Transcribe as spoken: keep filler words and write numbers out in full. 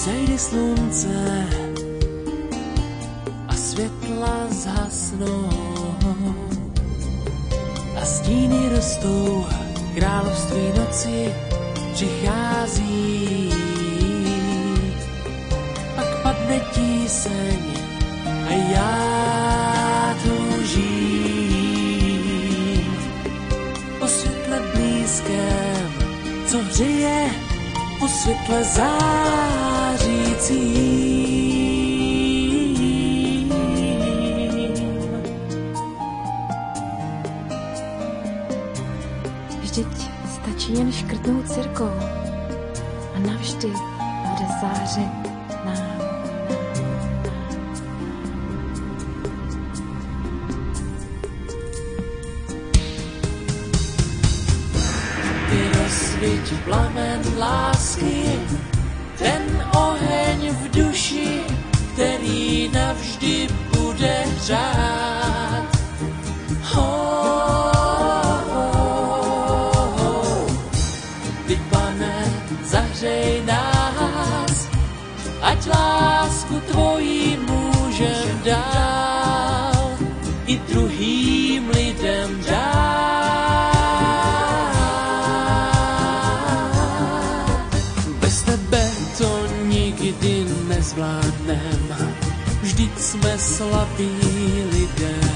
zejde slunce a světla zhasnou a stíny rostou, království noci přichází. Pak padne tíseň a já toužím po světle blízkém, co hřeje, po světle zářícím. Vždyť stačí jen škrtnout cirkou a navždy bude zářit nám. Ty rozsvíť plamen lásky, ten oheň v duši, který navždy bude hřát. Oh, oh, oh. Ty, Pane, zahřej nás, ať lásku tvojí můžem dál i druhým lidem dát. Bez tebe to nikdy nezvládnem, vždyť jsme slabí lidé.